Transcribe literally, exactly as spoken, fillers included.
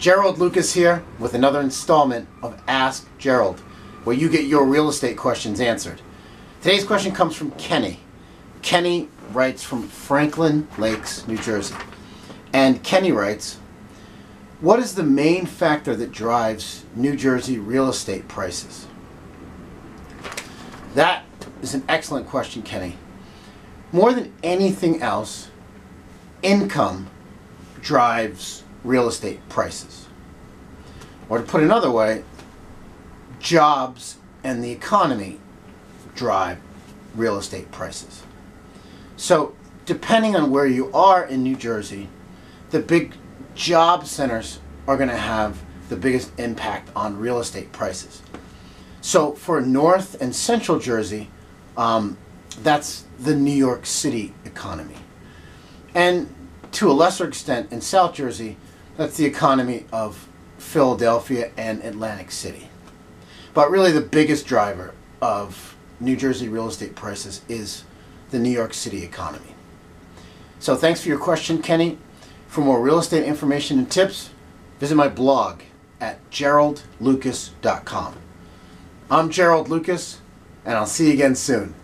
Gerald Lucas here with another installment of Ask Gerald, where you get your real estate questions answered. Today's question comes from Kenny. Kenny writes from Franklin Lakes, New Jersey. And Kenny writes, what is the main factor that drives New Jersey real estate prices? That is an excellent question, Kenny. More than anything else, income drives real estate prices. Or to put another way, jobs and the economy drive real estate prices. So depending on where you are in New Jersey, the big job centers are going to have the biggest impact on real estate prices. So for North and Central Jersey, um, that's the New York City economy. And to a lesser extent in South Jersey, that's the economy of Philadelphia and Atlantic City. But really the biggest driver of New Jersey real estate prices is the New York City economy. So thanks for your question, Kenny. For more real estate information and tips, visit my blog at gerald lucas dot com. I'm Gerald Lucas, and I'll see you again soon.